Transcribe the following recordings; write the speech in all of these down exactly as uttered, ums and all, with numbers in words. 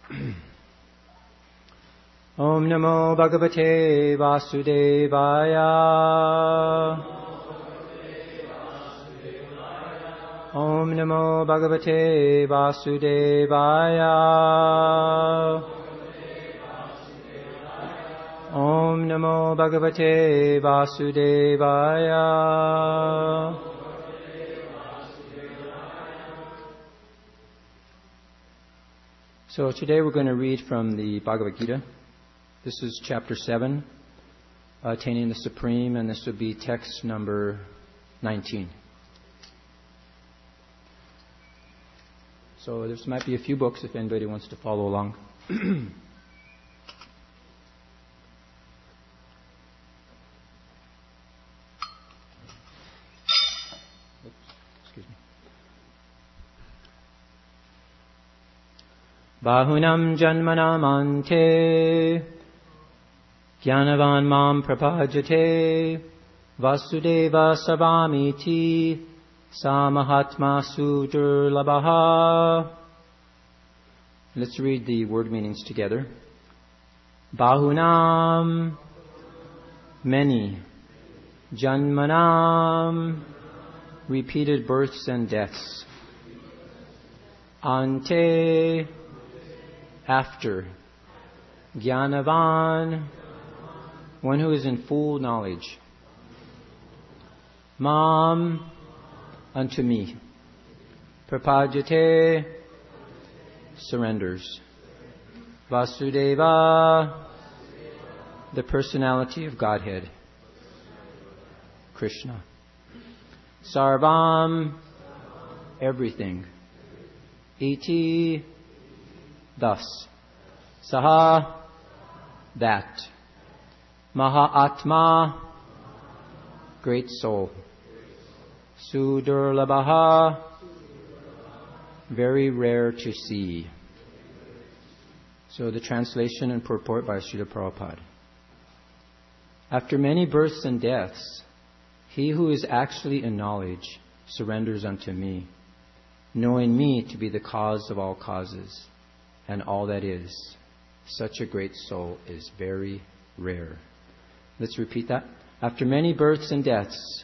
Om Namo Bhagavate Vasudevaya. Om Namo Bhagavate Vasudevaya. Om Namo Bhagavate Vasudevaya. So today we're going to read from the Bhagavad Gita. This is chapter seven, Attaining the Supreme, and this would be text number nineteen. So there might be a few books if anybody wants to follow along. Bahunam janmanam ante Jnanavan mam prapajate Vasudeva savamiti Samahatma sudurlabaha. Let's read the word meanings together. Bahunam, many. Janmanam, repeated births and deaths. Ante, after. Jnanavan, one who is in full knowledge. Mam, unto me. Prapajate, surrenders. Vasudeva, the personality of Godhead. Krishna. Sarvam, everything. Iti, thus. Saha, that. Mahatma, great soul. Sudurlabaha, very rare to see. So the translation and purport by Srila Prabhupada. After many births and deaths, he who is actually in knowledge surrenders unto me, knowing me to be the cause of all causes and all that is. Such a great soul is very rare. Let's repeat that. After many births and deaths,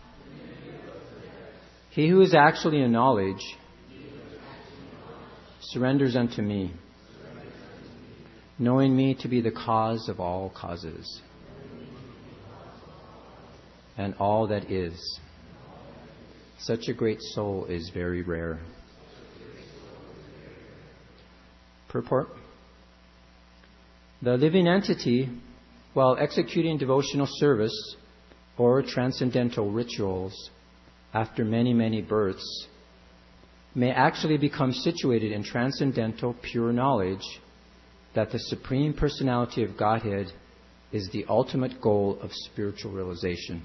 he who is actually in knowledge surrenders unto me, knowing me to be the cause of all causes and all that is. Such a great soul is very rare. Purport. The living entity, while executing devotional service or transcendental rituals after many, many births, may actually become situated in transcendental pure knowledge that the Supreme Personality of Godhead is the ultimate goal of spiritual realization.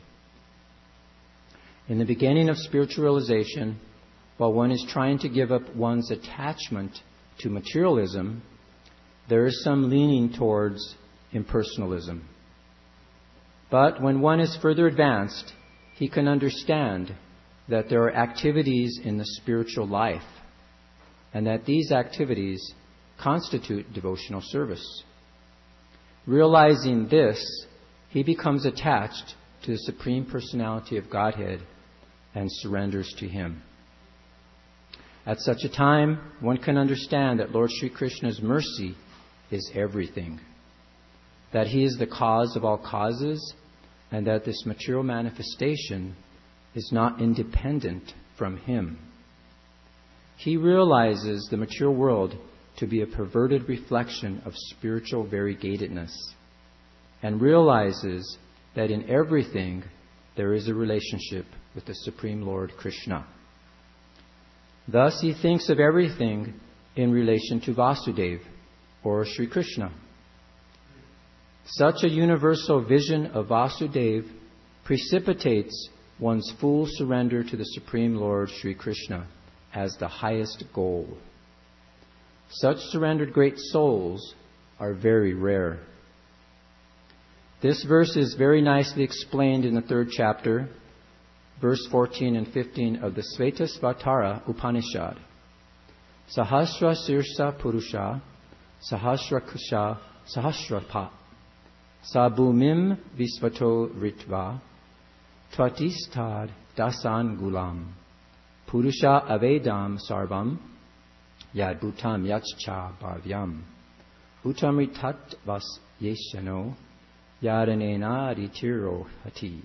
In the beginning of spiritual realization, while one is trying to give up one's attachment to materialism, there is some leaning towards impersonalism. But when one is further advanced, he can understand that there are activities in the spiritual life, and that these activities constitute devotional service. Realizing this, he becomes attached to the Supreme Personality of Godhead and surrenders to Him. At such a time, one can understand that Lord Sri Krishna's mercy is everything, that He is the cause of all causes, and that this material manifestation is not independent from Him. He realizes the material world to be a perverted reflection of spiritual variegatedness, and realizes that in everything there is a relationship with the Supreme Lord Krishna. Thus he thinks of everything in relation to Vasudeva, or Sri Krishna. Such a universal vision of Vasudeva precipitates one's full surrender to the Supreme Lord Sri Krishna as the highest goal. Such surrendered great souls are very rare. This verse is very nicely explained in the third chapter, verse fourteen and fifteen of the Svetasvatara Upanishad. Sahasra Sirsa Purusha Sahasrakusha Sahasrapa Sabumim Visvato Ritva Tvatistad Dasan Gulam Purusha Avedam Sarvam Yad Bhutam Yachcha Bhavyam Uttamritat Vas Yeshano Yadanena Ritiro Hati.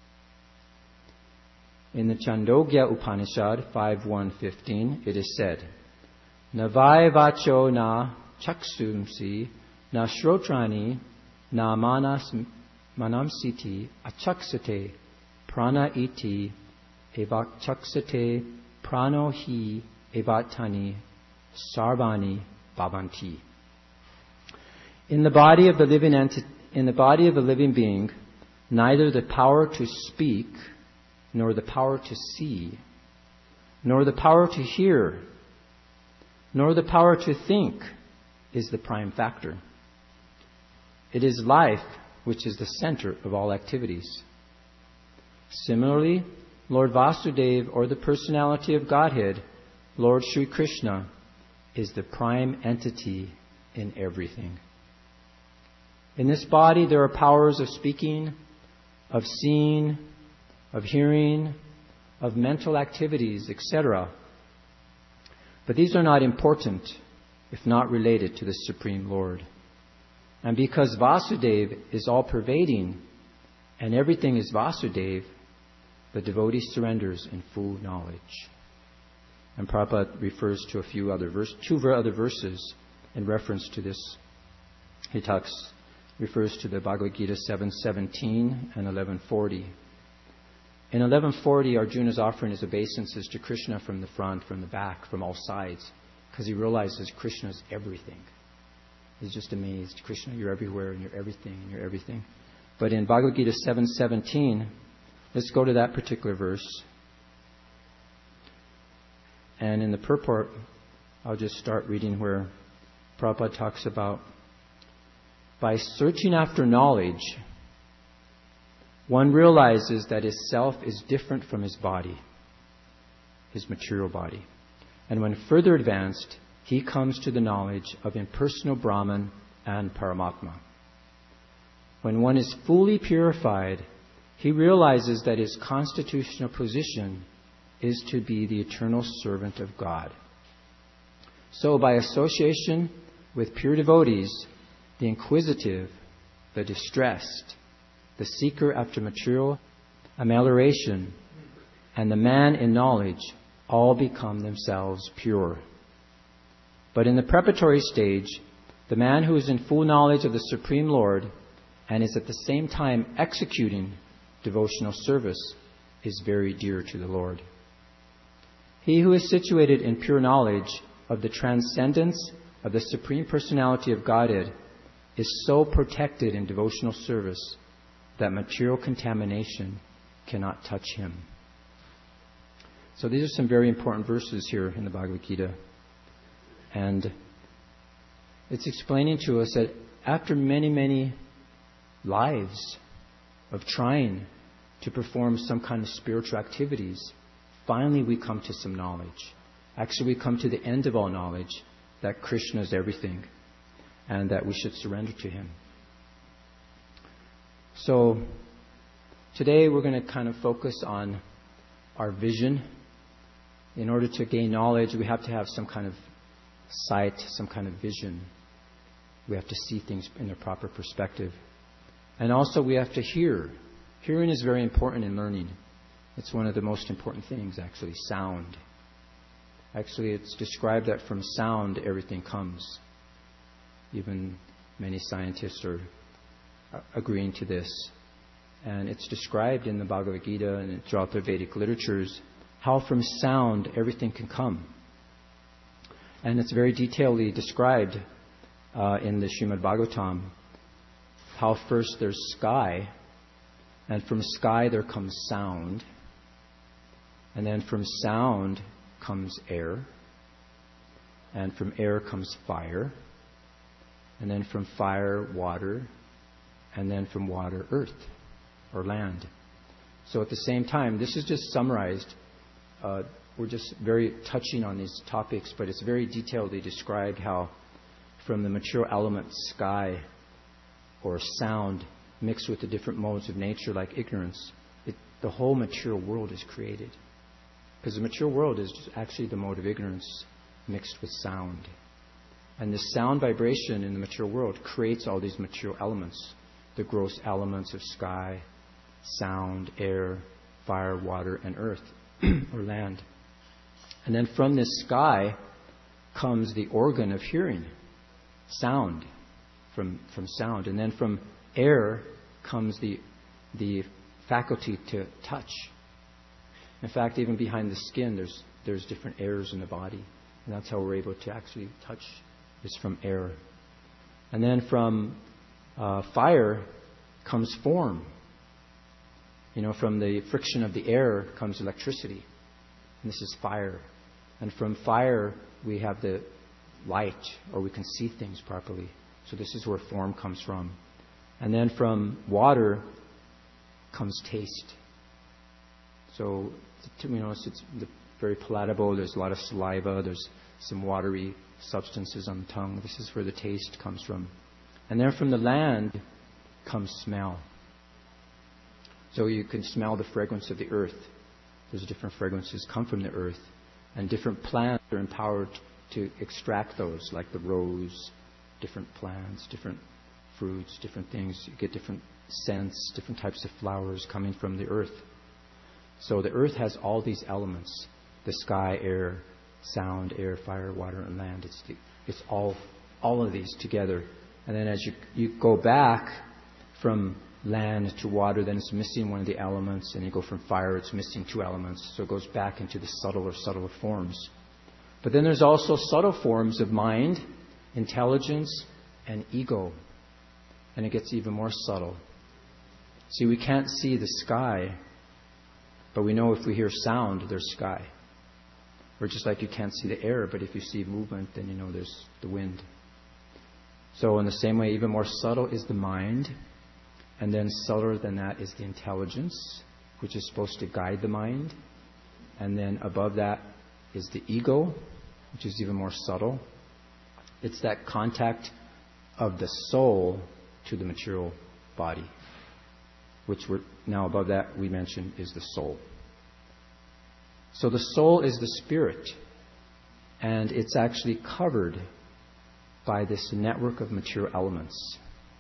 In the Chandogya Upanishad five one fifteen, it is said, Navai vacho na chaksumsi na shrotrani na manas manamsiti achaksate prana iti evachaksate prano hi evatani sarvani bhavanti. In the body of the living enti- in the body of a living being, neither the power to speak, nor the power to see, nor the power to hear, nor the power to think is the prime factor. It is life which is the center of all activities. Similarly, Lord Vasudeva, or the personality of Godhead, Lord Sri Krishna, is the prime entity in everything. In this body there are powers of speaking, of seeing, of hearing, of mental activities, et cetera. But these are not important if not related to the Supreme Lord. And because Vasudeva is all-pervading and everything is Vasudeva, the devotee surrenders in full knowledge. And Prabhupada refers to a few other verse, two other verses in reference to this. He talks, refers to the Bhagavad Gita seven seventeen and eleven forty. In eleven forty, Arjuna's offering his obeisances to Krishna from the front, from the back, from all sides, because he realizes Krishna is everything. He's just amazed. Krishna, you're everywhere, and you're everything, and you're everything. But in Bhagavad Gita seven seventeen, let's go to that particular verse. And in the purport, I'll just start reading where Prabhupada talks about, by searching after knowledge, one realizes that his self is different from his body, his material body. And when further advanced, he comes to the knowledge of impersonal Brahman and Paramatma. When one is fully purified, he realizes that his constitutional position is to be the eternal servant of God. So by association with pure devotees, the inquisitive, the distressed, the seeker after material amelioration, and the man in knowledge all become themselves pure. But in the preparatory stage, the man who is in full knowledge of the Supreme Lord and is at the same time executing devotional service is very dear to the Lord. He who is situated in pure knowledge of the transcendence of the Supreme Personality of Godhead is so protected in devotional service that material contamination cannot touch him. So these are some very important verses here in the Bhagavad Gita. And it's explaining to us that after many, many lives of trying to perform some kind of spiritual activities, finally we come to some knowledge. Actually, we come to the end of all knowledge, that Krishna is everything and that we should surrender to Him. So today we're going to kind of focus on our vision. In order to gain knowledge, we have to have some kind of sight, some kind of vision. We have to see things in their proper perspective. And also we have to hear. Hearing is very important in learning. It's one of the most important things, actually, sound. Actually, it's described that from sound everything comes. Even many scientists are agreeing to this. And it's described in the Bhagavad Gita and throughout the Vedic literatures how from sound everything can come. And it's very detailedly described uh, in the Srimad Bhagavatam how first there's sky, and from sky there comes sound, and then from sound comes air, and from air comes fire, and then from fire water, and then from water earth or land. So at the same time, this is just summarized. Uh, we're just very touching on these topics, but it's very detailedly described how from the material element sky or sound mixed with the different modes of nature like ignorance, it, the whole material world is created. Because the material world is just actually the mode of ignorance mixed with sound. And this sound vibration in the material world creates all these material elements, the gross elements of sky, sound, air, fire, water, and earth, or land. And then from this sky comes the organ of hearing, sound, from, from sound. And then from air comes the, the faculty to touch. In fact, even behind the skin, there's, there's different airs in the body. And that's how we're able to actually touch, is from air. And then from uh, fire comes form. You know, from the friction of the air comes electricity. And this is fire. And from fire, we have the light, or we can see things properly. So this is where form comes from. And then from water comes taste. So, you know, it's, it's very palatable. There's a lot of saliva. There's some watery substances on the tongue. This is where the taste comes from. And then from the land comes smell. So you can smell the fragrance of the earth. There's different fragrances come from the earth. And different plants are empowered to extract those, like the rose, different plants, different fruits, different things. You get different scents, different types of flowers coming from the earth. So the earth has all these elements: the sky, air, sound, air, fire, water, and land. It's the, it's all all of these together. And then as you you go back from land to water, then it's missing one of the elements, and you go from fire, it's missing two elements. So it goes back into the subtler, subtler forms. But then there's also subtle forms of mind, intelligence, and ego. And it gets even more subtle. See, we can't see the sky, but we know if we hear sound, there's sky. Or just like you can't see the air, but if you see movement, then you know there's the wind. So in the same way, even more subtle is the mind. And then subtler than that is the intelligence, which is supposed to guide the mind. And then above that is the ego, which is even more subtle. It's that contact of the soul to the material body, which we're now above that we mentioned is the soul. So the soul is the spirit, and it's actually covered by this network of material elements.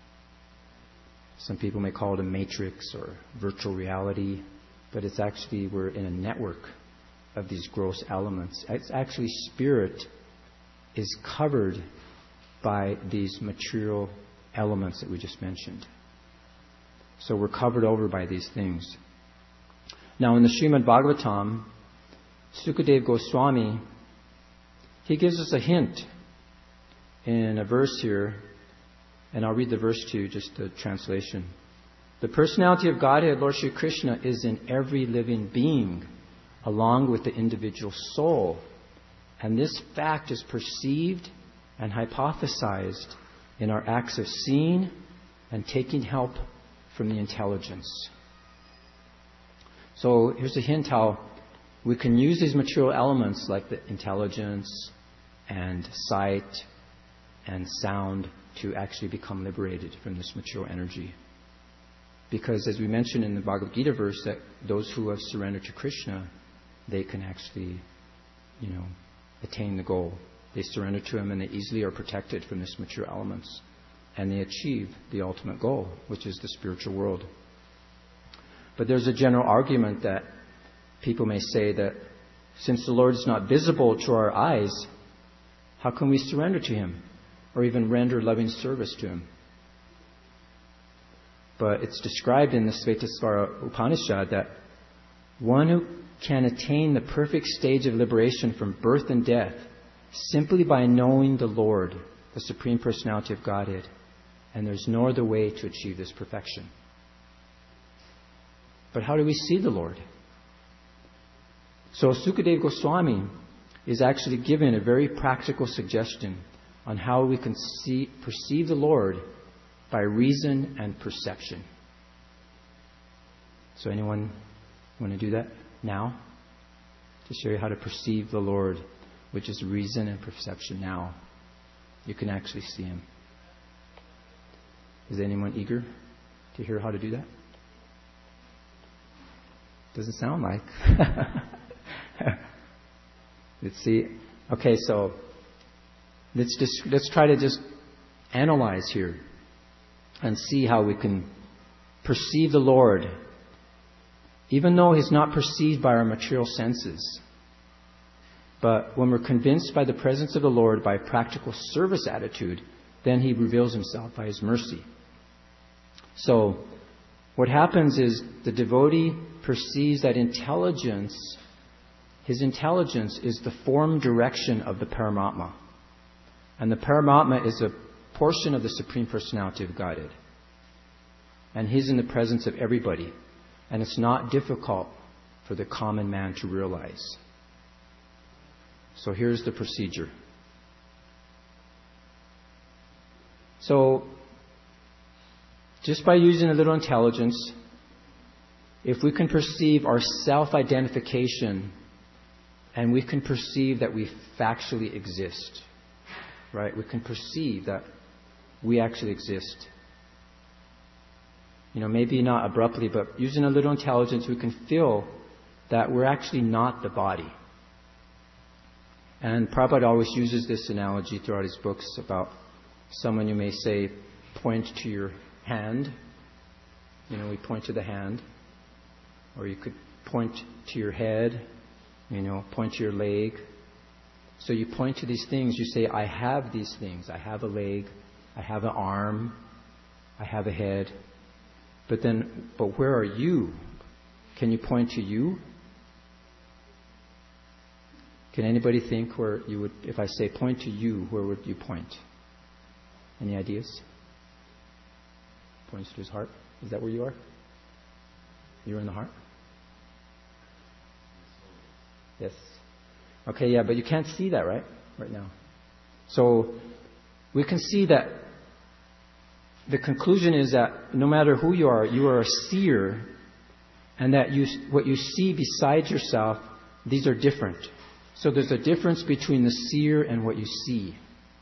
Some people may call it a matrix or virtual reality, but it's actually, we're in a network of these gross elements. It's actually, spirit is covered by these material elements that we just mentioned. So we're covered over by these things. Now in the Srimad Bhagavatam, Sukadeva Goswami, he gives us a hint in a verse here. And I'll read the verse to you, just the translation. The personality of Godhead, Lord Shri Krishna, is in every living being, along with the individual soul. And this fact is perceived and hypothesized in our acts of seeing and taking help from the intelligence. So here's a hint how we can use these material elements like the intelligence and sight and sound to actually become liberated from this material energy. Because as we mentioned in the Bhagavad Gita verse, that those who have surrendered to Krishna, they can actually, you know, attain the goal. They surrender to Him and they easily are protected from this material elements. And they achieve the ultimate goal, which is the spiritual world. But there's a general argument that people may say that since the Lord is not visible to our eyes, how can we surrender to Him? Or even render loving service to Him. But it's described in the Svetasvara Upanishad that one who can attain the perfect stage of liberation from birth and death simply by knowing the Lord, the Supreme Personality of Godhead. And there's no other way to achieve this perfection. But how do we see the Lord? So Sukadeva Goswami is actually given a very practical suggestion on how we can see, perceive the Lord by reason and perception. So anyone want to do that now? To show you how to perceive the Lord, which is reason and perception now. You can actually see Him. Is anyone eager to hear how to do that? Doesn't sound like. Let's see. Okay, so let's just let's try to just analyze here and see how we can perceive the Lord, even though He's not perceived by our material senses. But when we're convinced by the presence of the Lord by practical service attitude, then He reveals Himself by His mercy. So what happens is the devotee perceives that intelligence, his intelligence is the form direction of the Paramatma. And the Paramatma is a portion of the Supreme Personality of Godhead. And He's in the presence of everybody. And it's not difficult for the common man to realize. So here's the procedure. So, just by using a little intelligence, if we can perceive our self-identification and we can perceive that we factually exist, right? We can perceive that we actually exist. You know, maybe not abruptly, but using a little intelligence, we can feel that we're actually not the body. And Prabhupada always uses this analogy throughout his books about someone, you may say, point to your hand. You know, we point to the hand. Or you could point to your head, you know, point to your leg. So you point to these things, you say, I have these things. I have a leg, I have an arm, I have a head. But then, but where are you? Can you point to you? Can anybody think where you would, if I say point to you, where would you point? Any ideas? Points to his heart. Is that where you are? You're in the heart? Yes. Okay, yeah, but you can't see that, right? Right now. So, we can see that the conclusion is that no matter who you are, you are a seer, and that you, what you see beside yourself, these are different. So there's a difference between the seer and what you see.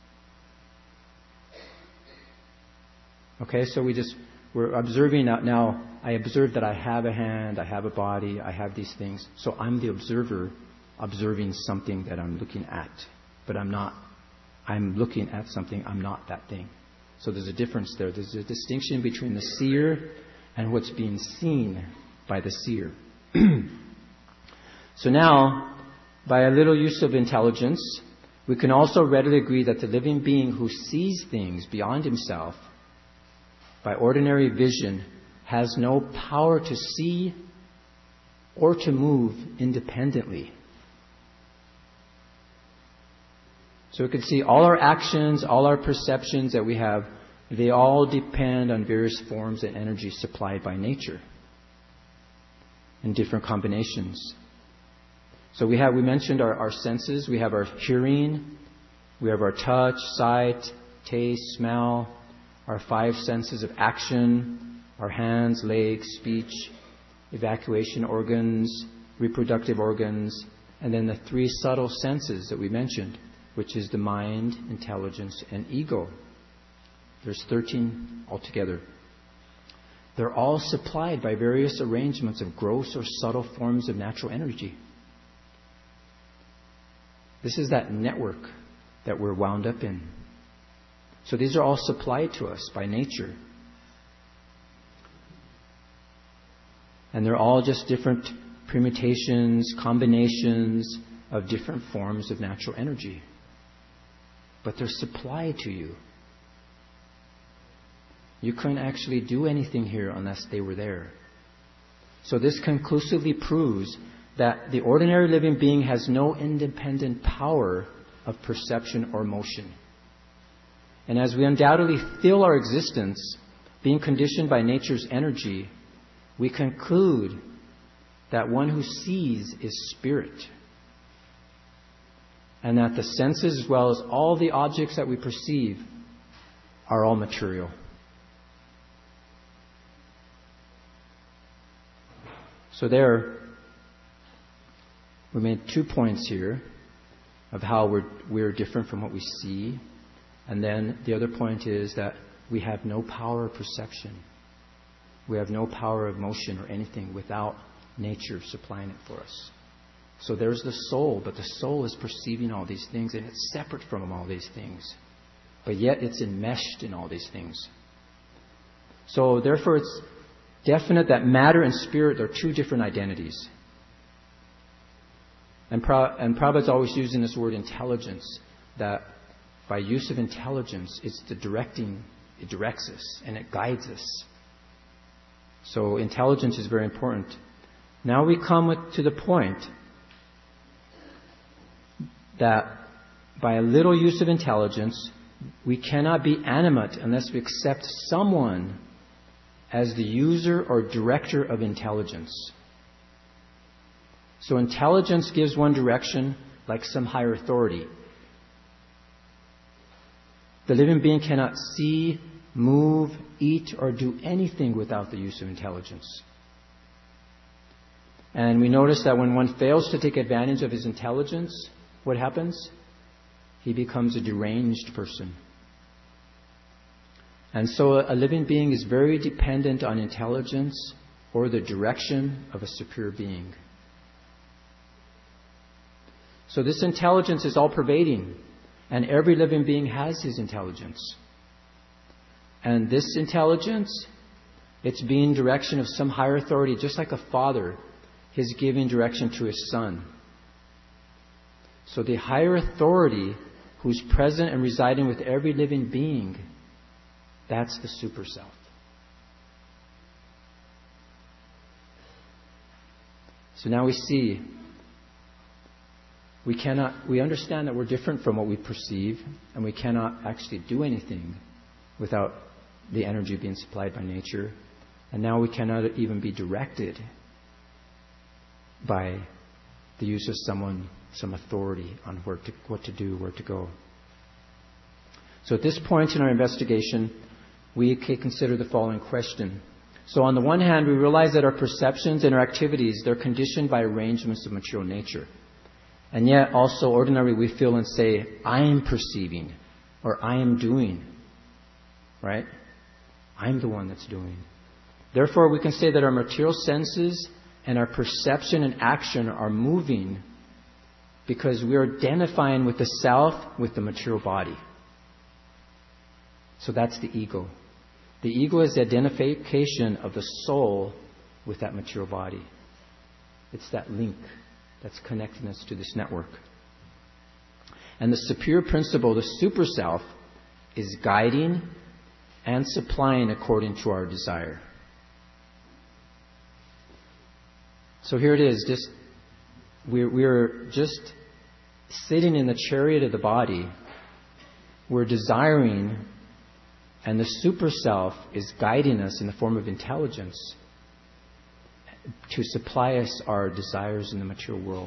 Okay, so we just, we're observing now, now, I observe that I have a hand, I have a body, I have these things. So I'm the observer observing something that I'm looking at. But I'm not, I'm looking at something, I'm not that thing. So there's a difference there. There's a distinction between the seer and what's being seen by the seer. So now, by a little use of intelligence, we can also readily agree that the living being who sees things beyond himself by ordinary vision has no power to see or to move independently. So we can see all our actions, all our perceptions that we have, they all depend on various forms and energies supplied by nature in different combinations. So we have, we mentioned our, our senses. We have our hearing, we have our touch, sight, taste, smell, our five senses of action, our hands, legs, speech, evacuation organs, reproductive organs, and then the three subtle senses that we mentioned, which is the mind, intelligence, and ego. There's thirteen altogether. They're all supplied by various arrangements of gross or subtle forms of natural energy. This is that network that we're wound up in. So these are all supplied to us by nature. And they're all just different permutations, combinations of different forms of natural energy. But they're supplied to you. You couldn't actually do anything here unless they were there. So this conclusively proves that the ordinary living being has no independent power of perception or motion. And as we undoubtedly feel our existence being conditioned by nature's energy, we conclude that one who sees is spirit. And that the senses, as well as all the objects that we perceive, are all material. So there, we made two points here of how we're, we're different from what we see. And then the other point is that we have no power of perception. We have no power of motion or anything without nature supplying it for us. So there's the soul, but the soul is perceiving all these things, and it's separate from all these things. But yet it's enmeshed in all these things. So therefore it's definite that matter and spirit are two different identities. And, Pra- and Prabhupada's always using this word intelligence, that by use of intelligence, it's the directing, it directs us and it guides us. So intelligence is very important. Now we come with, to the point that by a little use of intelligence, we cannot be animate unless we accept someone as the user or director of intelligence. So intelligence gives one direction like some higher authority. The living being cannot see, move, eat, or do anything without the use of intelligence. And we notice that when one fails to take advantage of his intelligence, what happens? He becomes a deranged person. And so a living being is very dependent on intelligence or the direction of a superior being. So this intelligence is all-pervading, and every living being has his intelligence. And this intelligence, it's being direction of some higher authority, just like a father is giving direction to his son. So the higher authority who's present and residing with every living being, that's the super self. So now we see, we cannot, we understand that we're different from what we perceive, and we cannot actually do anything without the energy being supplied by nature. And now we cannot even be directed by the use of someone, some authority on where to, what to do, where to go. So at this point in our investigation, we can consider the following question. So on the one hand, we realize that our perceptions and our activities, they're conditioned by arrangements of material nature. And yet also ordinarily we feel and say, I am perceiving, or I am doing. Right? I'm the one that's doing. Therefore, we can say that our material senses and our perception and action are moving because we are identifying with the self, with the material body. So that's the ego. The ego is the identification of the soul with that material body. It's that link that's connecting us to this network. And the superior principle, the super self, is guiding and supplying according to our desire. So here it is, just we're, we're just sitting in the chariot of the body. We're desiring, and the super self is guiding us in the form of intelligence to supply us our desires in the material world.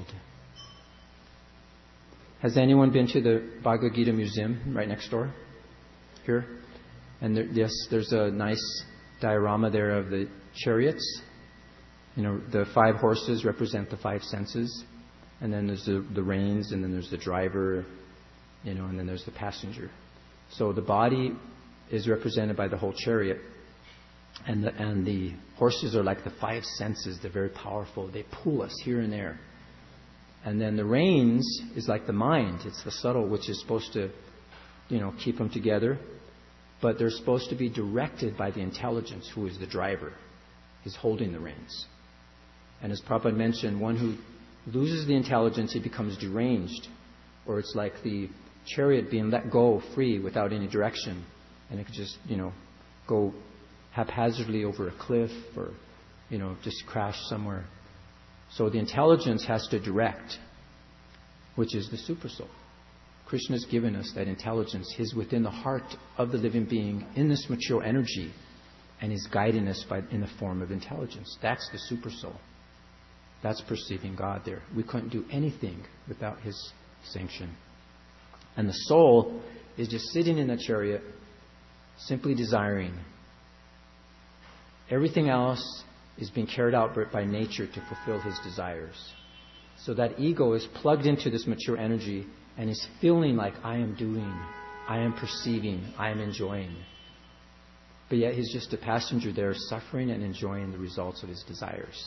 Has anyone been to the Bhagavad Gita Museum right next door? Here? And there, yes, there's a nice diorama there of the chariots. You know, the five horses represent the five senses. And then there's the, the reins, and then there's the driver, you know, and then there's the passenger. So the body is represented by the whole chariot. And the, and the horses are like the five senses. They're very powerful. They pull us here and there. And then the reins is like the mind. It's the subtle, which is supposed to, you know, keep them together. But they're supposed to be directed by the intelligence, who is the driver. He's holding the reins. And as Prabhupada mentioned, one who loses the intelligence, he becomes deranged. Or it's like the chariot being let go free without any direction. And it could just, you know, go haphazardly over a cliff or, you know, just crash somewhere. So the intelligence has to direct, which is the super soul. Krishna has given us that intelligence. He's within the heart of the living being in this material energy, and is guiding us by, in the form of intelligence. That's the super soul. That's perceiving God there. We couldn't do anything without His sanction. And the soul is just sitting in the chariot, simply desiring. Everything else is being carried out by nature to fulfill his desires. So that ego is plugged into this mature energy and is feeling like I am doing, I am perceiving, I am enjoying. But yet he's just a passenger there, suffering and enjoying the results of his desires.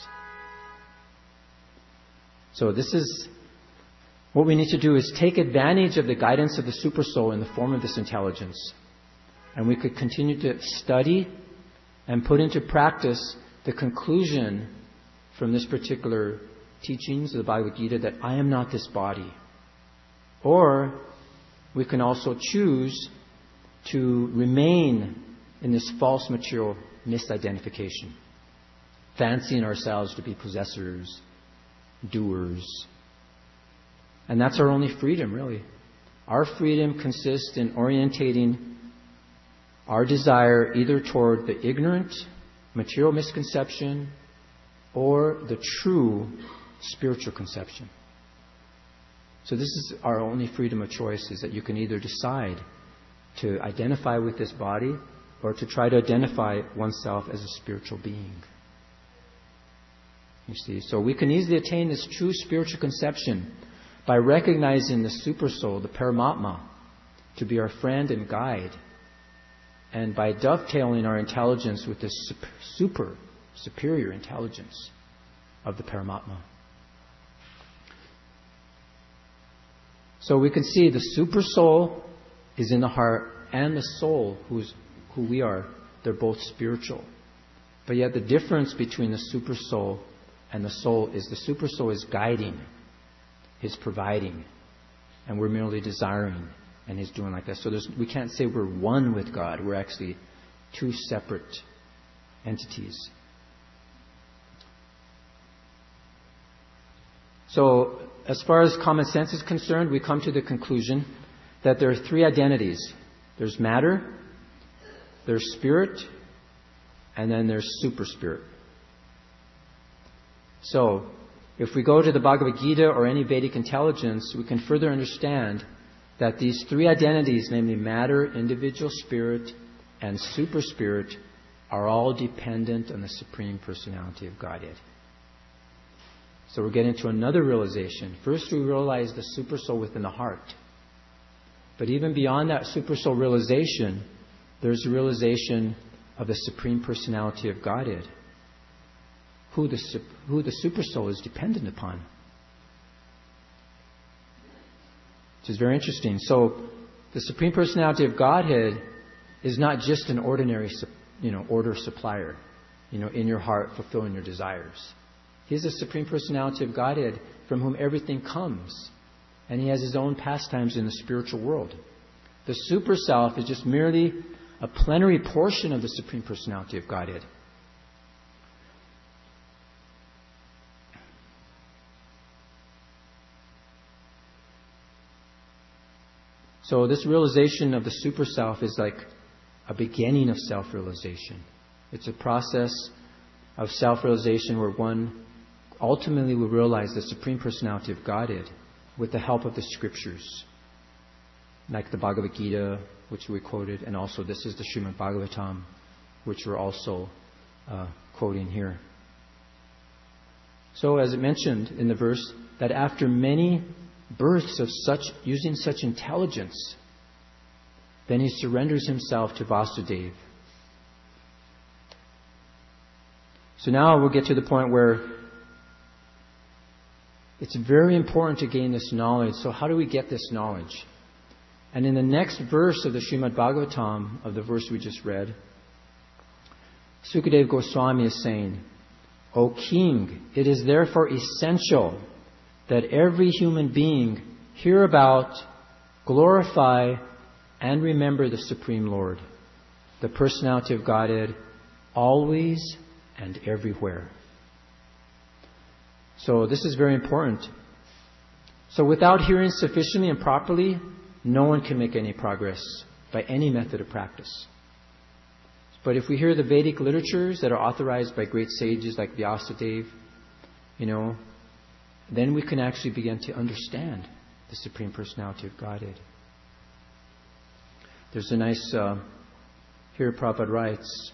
So this is what we need to do, is take advantage of the guidance of the Supersoul in the form of this intelligence. And we could continue to study and put into practice the conclusion from this particular teachings of the Bhagavad Gita, that I am not this body. Or we can also choose to remain in this false material misidentification, fancying ourselves to be possessors, doers. And that's our only freedom, really. Our freedom consists in orientating our desire either toward the ignorant material misconception or the true spiritual conception. So this is our only freedom of choice, is that you can either decide to identify with this body or to try to identify oneself as a spiritual being. You see, so we can easily attain this true spiritual conception by recognizing the Supersoul, the Paramatma, to be our friend and guide, and by dovetailing our intelligence with this super, super superior intelligence of the Paramatma. So we can see the Supersoul is in the heart, and the soul, who's who we are, they're both spiritual. But yet the difference between the Supersoul and the soul is the Supersoul is guiding, is providing, and we're merely desiring, and He's doing like that. So there's, we can't say we're one with God. We're actually two separate entities. So as far as common sense is concerned, we come to the conclusion that there are three identities. There's matter, there's spirit, and then there's super spirit. So, if we go to the Bhagavad Gita or any Vedic intelligence, we can further understand that these three identities, namely matter, individual spirit, and super spirit, are all dependent on the Supreme Personality of Godhead. So we're getting to another realization. First, we realize the Supersoul within the heart. But even beyond that Supersoul realization, there's a realization of the Supreme Personality of Godhead, who the, who the Supersoul is dependent upon. Which is very interesting. So, the Supreme Personality of Godhead is not just an ordinary, you know, order supplier, you know, in your heart fulfilling your desires. He's the Supreme Personality of Godhead from whom everything comes. And He has His own pastimes in the spiritual world. The Super Self is just merely a plenary portion of the Supreme Personality of Godhead. So this realization of the Super Self is like a beginning of self-realization. It's a process of self-realization where one ultimately will realize the Supreme Personality of Godhead with the help of the Scriptures, like the Bhagavad Gita, which we quoted, and also this is the Srimad Bhagavatam, which we're also uh, quoting here. So, as it mentioned in the verse, that after many births of such, using such intelligence, then he surrenders himself to Vasudeva. So now we'll get to the point where it's very important to gain this knowledge. So how do we get this knowledge? And in the next verse of the Srimad Bhagavatam, of the verse we just read, Sukadeva Goswami is saying, O King, it is therefore essential that every human being hear about, glorify, and remember the Supreme Lord, the Personality of Godhead, always and everywhere. So this is very important. So without hearing sufficiently and properly, no one can make any progress by any method of practice. But if we hear the Vedic literatures that are authorized by great sages like Vyasadeva, you know, then we can actually begin to understand the Supreme Personality of Godhead. There's a nice, uh, here Prabhupada writes,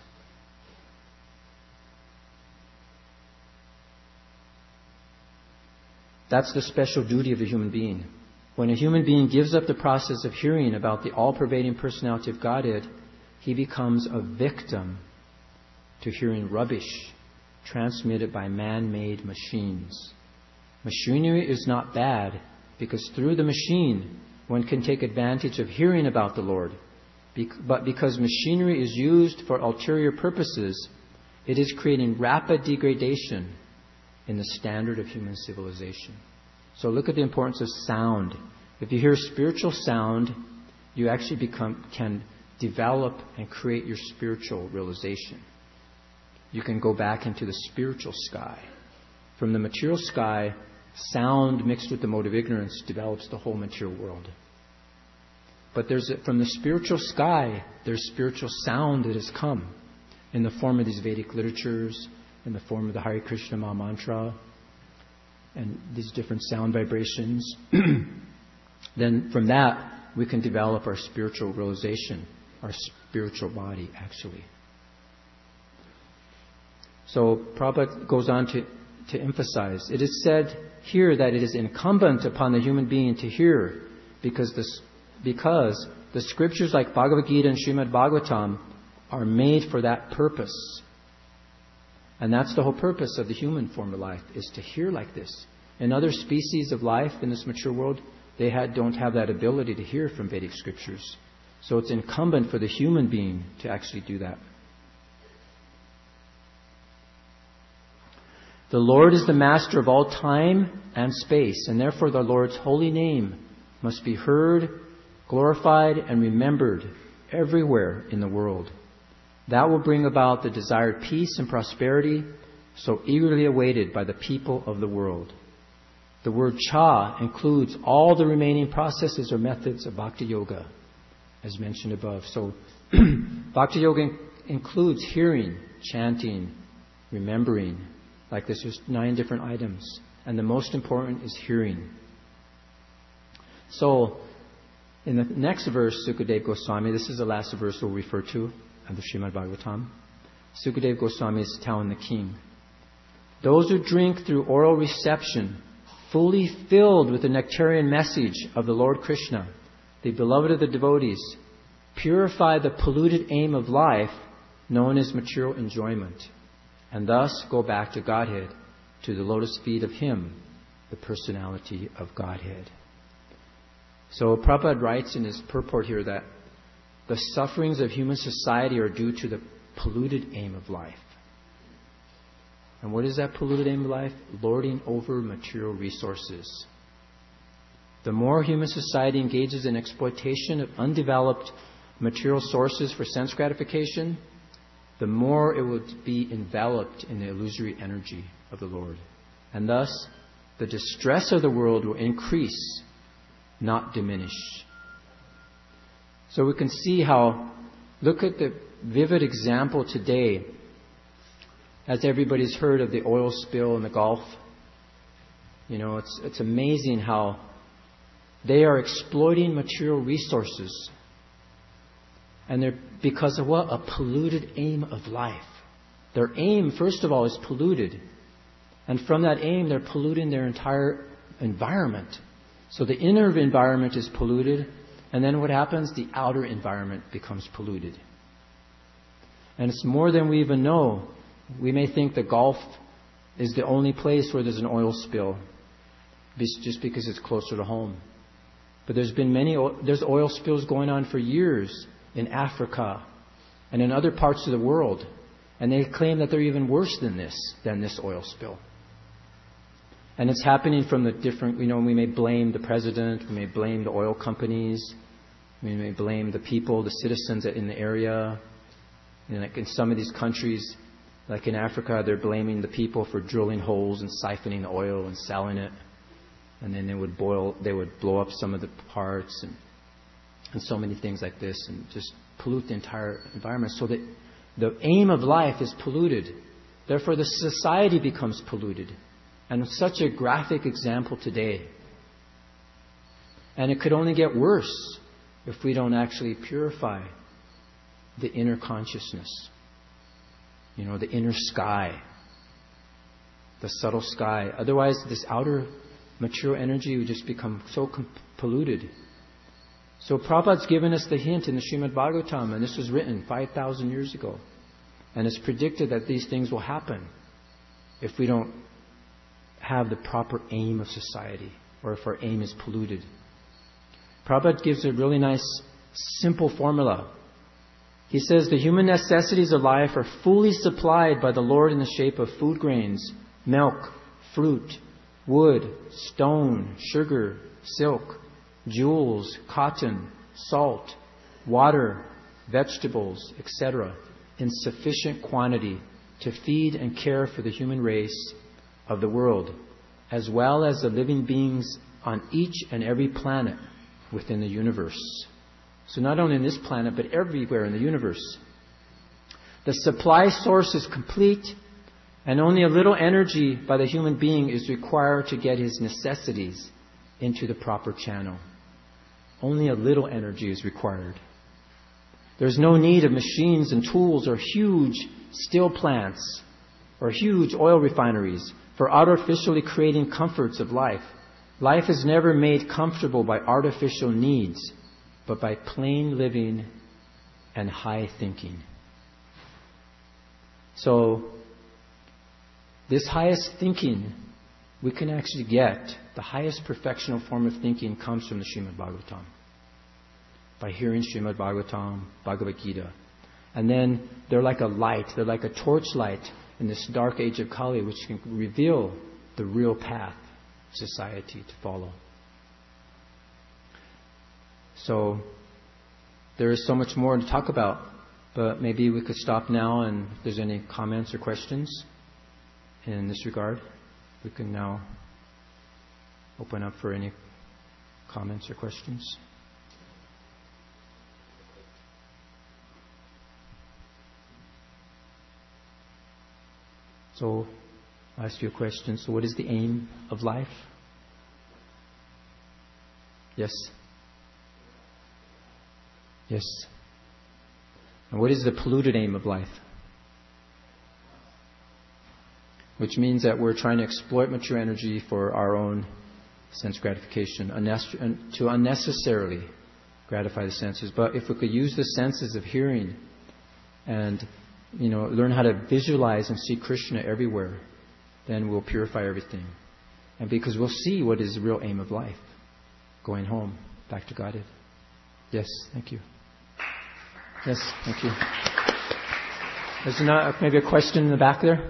that's the special duty of the human being, When a human being gives up the process of hearing about the all-pervading personality of Godhead, he becomes a victim to hearing rubbish transmitted by man-made machines. Machinery is not bad, because through the machine, one can take advantage of hearing about the Lord. But because machinery is used for ulterior purposes, it is creating rapid degradation in the standard of human civilization. So look at the importance of sound. If you hear spiritual sound, you actually become can develop and create your spiritual realization. You can go back into the spiritual sky. From the material sky, sound mixed with the mode of ignorance develops the whole material world. But there's a, from the spiritual sky, there's spiritual sound that has come in the form of these Vedic literatures, in the form of the Hare Krishna Maha Mantra, and these different sound vibrations. Then from that, we can develop our spiritual realization, our spiritual body, actually. So Prabhupada goes on to, to emphasize, it is said here that it is incumbent upon the human being to hear, because this, because the scriptures like Bhagavad Gita and Srimad Bhagavatam are made for that purpose. And that's the whole purpose of the human form of life, is to hear like this. In other species of life in this mature world, they had, don't have that ability to hear from Vedic scriptures. So it's incumbent for the human being to actually do that. The Lord is the master of all time and space, and therefore the Lord's holy name must be heard, glorified, and remembered everywhere in the world. That will bring about the desired peace and prosperity so eagerly awaited by the people of the world. The word cha includes all the remaining processes or methods of Bhakti Yoga, as mentioned above. So Bhakti Yoga includes hearing, chanting, remembering. Like this, there's nine different items. And the most important is hearing. So, in the next verse, Sukadeva Goswami, this is the last verse we'll refer to of the Srimad Bhagavatam. Sukadeva Goswami is telling the king, those who drink through oral reception, fully filled with the nectarian message of the Lord Krishna, the beloved of the devotees, purify the polluted aim of life known as material enjoyment, and thus go back to Godhead, to the lotus feet of Him, the personality of Godhead. So Prabhupada writes in his purport here that the sufferings of human society are due to the polluted aim of life. And what is that polluted aim of life? Lording over material resources. The more human society engages in exploitation of undeveloped material sources for sense gratification, the more it will be enveloped in the illusory energy of the Lord. And thus, the distress of the world will increase, not diminish. So we can see how, look at the vivid example today, as everybody's heard of the oil spill in the Gulf. You know, it's it's amazing how they are exploiting material resources. And they're, because of what? A polluted aim of life. Their aim, first of all, is polluted. And from that aim, they're polluting their entire environment. So the inner environment is polluted. And then what happens? The outer environment becomes polluted. And it's more than we even know. We may think the Gulf is the only place where there's an oil spill, just because it's closer to home. But there's been many, there's oil spills going on for years in Africa and in other parts of the world. And they claim that they're even worse than this, than this oil spill. And it's happening from the different, you know, we may blame the president, we may blame the oil companies, we may blame the people, the citizens in the area. You know, like in some of these countries, like in Africa, they're blaming the people for drilling holes and siphoning the oil and selling it. And then they would boil, they would blow up some of the parts and, and so many things like this and just pollute the entire environment. So that the aim of life is polluted. Therefore, the society becomes polluted. And such a graphic example today. And it could only get worse if we don't actually purify the inner consciousness. You know, the inner sky. The subtle sky. Otherwise, this outer material energy would just become so com- polluted. So Prabhupada's given us the hint in the Srimad Bhagavatam, and this was written five thousand years ago. And it's predicted that these things will happen if we don't have the proper aim of society, or if our aim is polluted. Prabhupada gives a really nice, simple formula. He says the human necessities of life are fully supplied by the Lord in the shape of food grains, milk, fruit, wood, stone, sugar, silk, jewels, cotton, salt, water, vegetables, et cetera, in sufficient quantity to feed and care for the human race of the world, as well as the living beings on each and every planet within the universe. So not only in this planet, but everywhere in the universe. The supply source is complete, and only a little energy by the human being is required to get his necessities into the proper channel. Only a little energy is required. There's no need of machines and tools or huge steel plants or huge oil refineries for artificially creating comforts of life. Life is never made comfortable by artificial needs, but by plain living and high thinking. So, this highest thinking we can actually get, the highest perfectional form of thinking comes from the Srimad Bhagavatam. By hearing Srimad Bhagavatam, Bhagavad Gita. And then they're like a light, they're like a torchlight in this dark age of Kali, which can reveal the real path of society to follow. So, there is so much more to talk about, but maybe we could stop now, and if there's any comments or questions in this regard, we can now open up for any comments or questions. So, I'll ask you a question. So what is the aim of life? Yes? Yes. And what is the polluted aim of life? Which means that we're trying to exploit mature energy for our own sense gratification, to unnecessarily gratify the senses. But if we could use the senses of hearing and, you know, learn how to visualize and see Krishna everywhere, then we'll purify everything. And because we'll see what is the real aim of life, going home, back to Godhead. Yes, thank you. Yes, thank you. There's not, maybe a question in the back there?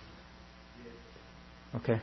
Okay.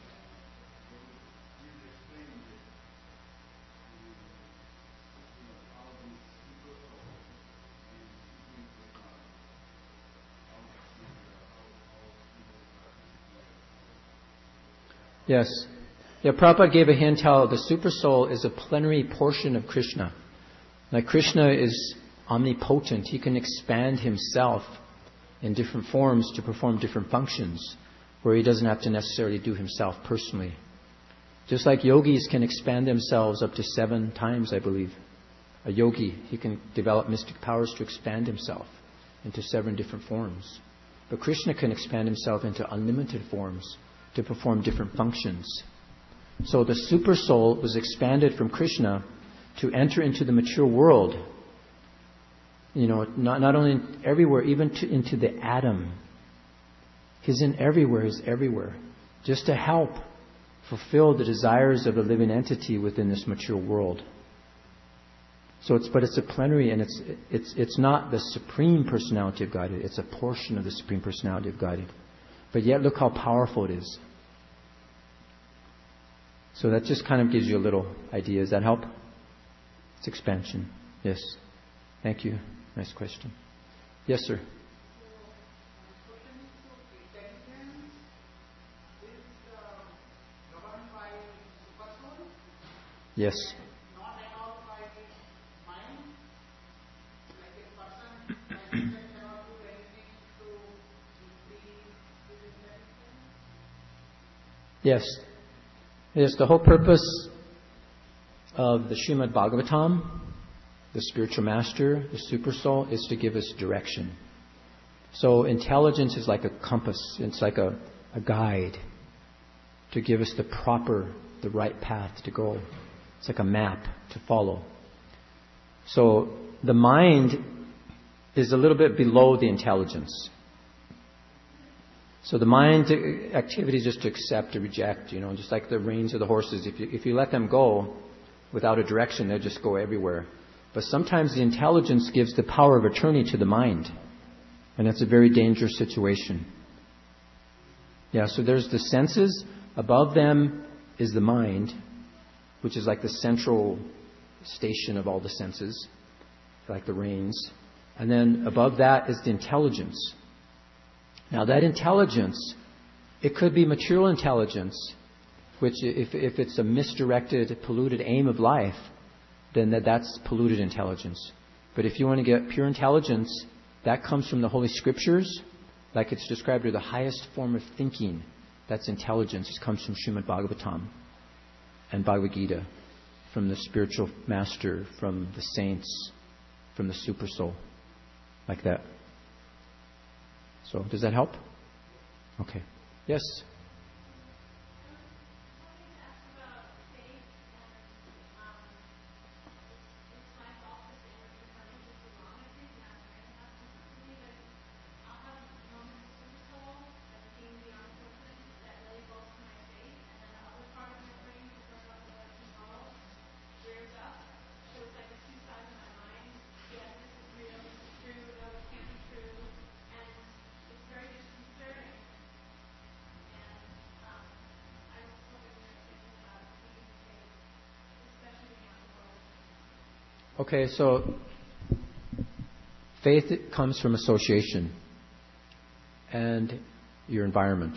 Yes. Yeah, Prabhupada gave a hint how the super soul is a plenary portion of Krishna. Like Krishna is omnipotent. He can expand himself in different forms to perform different functions, where he doesn't have to necessarily do himself personally. Just like yogis can expand themselves up to seven times, I believe. A yogi, he can develop mystic powers to expand himself into seven different forms. But Krishna can expand himself into unlimited forms to perform different functions. So the super soul was expanded from Krishna to enter into the mature world. You know, not, not only everywhere, even to, into the atom. He's in everywhere, He's everywhere. Just to help fulfill the desires of the living entity within this mature world. So it's, but it's a plenary, and it's, it's, it's not the Supreme Personality of Godhead. It's a portion of the Supreme Personality of Godhead. But yet look how powerful it is. So that just kind of gives you a little idea. Does that help? It's expansion. Yes. Thank you. Nice question. Yes, sir. Yes. Yes. Yes, the whole purpose of the Srimad Bhagavatam, the spiritual master, the super soul, is to give us direction. So intelligence is like a compass. It's like a, a guide to give us the proper the right path to go. It's like a map to follow. So the mind is a little bit below the intelligence. So the mind activity is just to accept or reject, you know, just like the reins of the horses. If you, if you let them go without a direction, they'll just go everywhere. But sometimes the intelligence gives the power of attorney to the mind. And that's a very dangerous situation. Yeah, so there's the senses. Above them is the mind, which is like the central station of all the senses, like the reins. And then above that is the intelligence. Now that intelligence, it could be material intelligence, which if, if it's a misdirected, polluted aim of life, then that, that's polluted intelligence. But if you want to get pure intelligence, that comes from the Holy Scriptures, like it's described as the highest form of thinking. That's intelligence. It comes from Srimad Bhagavatam and Bhagavad Gita, from the spiritual master, from the saints, from the super soul, like that. So, does that help? Okay. Yes? Okay, so faith comes from association and your environment.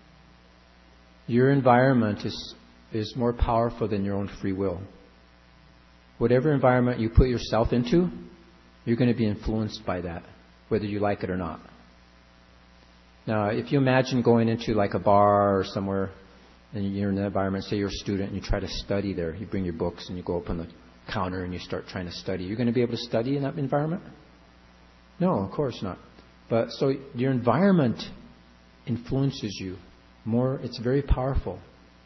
Your environment is, is more powerful than your own free will. Whatever environment you put yourself into, you're going to be influenced by that, whether you like it or not. Now, if you imagine going into like a bar or somewhere and you're in that environment, say you're a student and you try to study there, you bring your books and you go up on the counter and you start trying to study. You're going to be able to study in that environment? No, of course not. But so your environment influences you more. It's very powerful.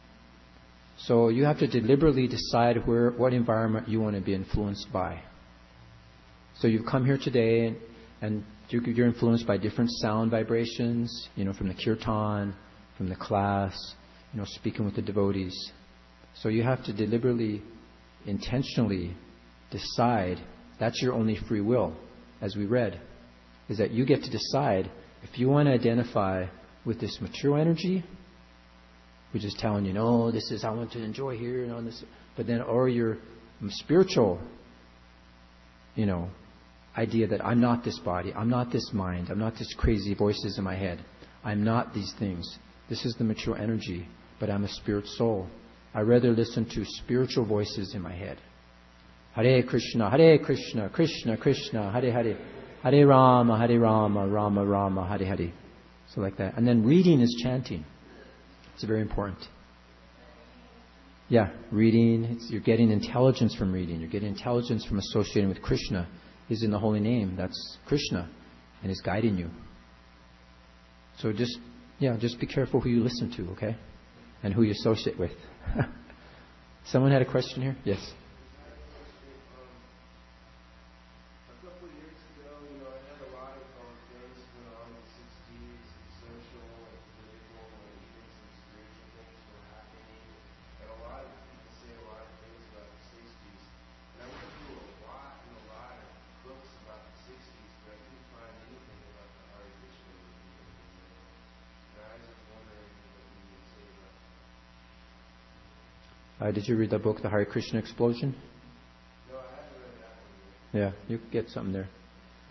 So you have to deliberately decide where, what environment you want to be influenced by. So you've come here today and, and you're influenced by different sound vibrations, you know, from the kirtan, from the class, you know, speaking with the devotees. So you have to deliberately, intentionally decide. That's your only free will, as we read, is that you get to decide if you want to identify with this material energy, which is telling you, no, this is I want to enjoy here and on this, but then or your spiritual, you know, idea that I'm not this body, I'm not this mind, I'm not this crazy voices in my head, I'm not these things. This is the material energy, but I'm a spirit soul. I rather listen to spiritual voices in my head. Hare Krishna, Hare Krishna, Krishna Krishna, Hare Hare, Hare Rama, Hare Rama, Rama Rama, Hare Hare. So like that. And then reading is chanting. It's very important. Yeah, reading. It's, you're getting intelligence from reading. You're getting intelligence from associating with Krishna. He's in the holy name. That's Krishna. And He's guiding you. So just, yeah, just be careful who you listen to, okay? And who you associate with. Someone had a question here? Yes. Uh, did you read the book, The Hare Krishna Explosion? No, I haven't read that one yet. Yeah, you could get something there.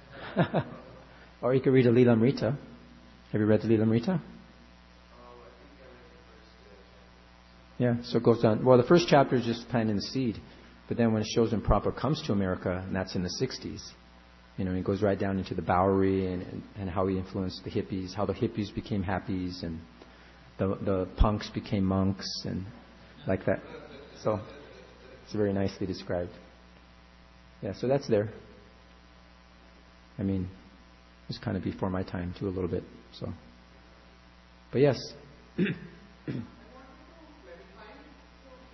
Or you could read a Lilamrita. Have you read the Lilamrita? Um, I think I read the first uh, Yeah, so it goes on. Well, the first chapter is just planting the seed. But then when Shozen Prabhupada comes to America, and that's in the sixties, you know, he goes right down into the Bowery and, and, and how he influenced the hippies, how the hippies became happies, and the, the punks became monks, and like that. So it's very nicely described. Yeah, so that's there. I mean, it was kind of before my time too, a little bit. So, but yes.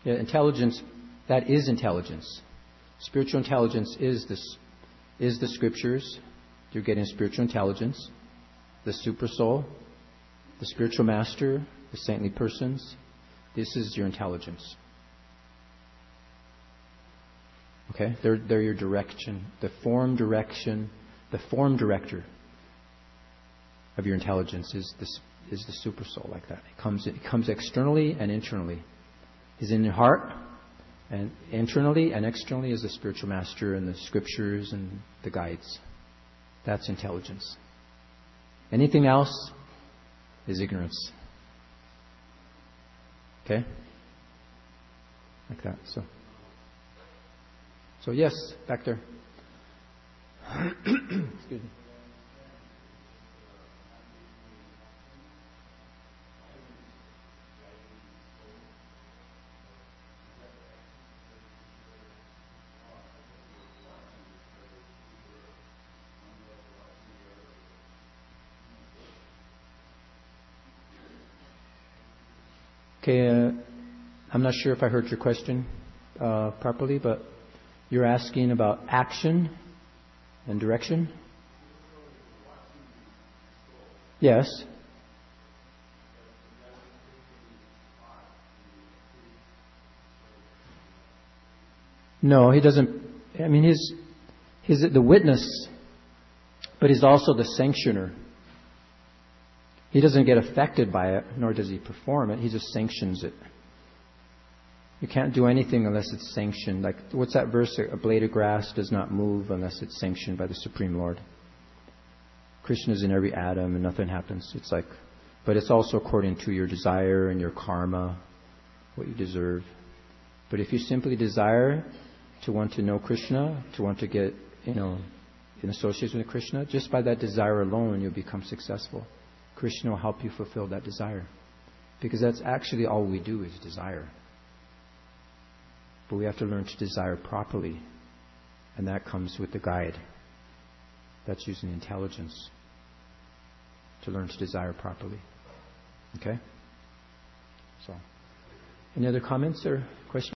Yeah, intelligence, that is intelligence. Spiritual intelligence is this, is the scriptures. You're getting spiritual intelligence. The super soul, the spiritual master, the saintly persons. This is your intelligence. Okay? They're, they're your direction. The form direction, the form director of your intelligence is this is the super soul, like that. It comes it comes externally and internally. Is in your heart, and internally and externally is the spiritual master and the scriptures and the guides. That's intelligence. Anything else is ignorance. Okay? Like that. So So yes, back there. Excuse me. Okay, uh, I'm not sure if I heard your question uh, properly, but you're asking about action and direction? Yes. No, he doesn't. I mean, he's, he's the witness, but he's also the sanctioner. He doesn't get affected by it, nor does he perform it. He just sanctions it. You can't do anything unless it's sanctioned. Like, what's that verse? A blade of grass does not move unless it's sanctioned by the Supreme Lord. Krishna is in every atom and nothing happens. It's like, but it's also according to your desire and your karma, what you deserve. But if you simply desire to want to know Krishna, to want to get, you know, in association with Krishna, just by that desire alone, you'll become successful. Krishna will help you fulfill that desire. Because that's actually all we do is desire. But we have to learn to desire properly. And that comes with the guide. That's using intelligence to learn to desire properly. Okay? So, any other comments or questions?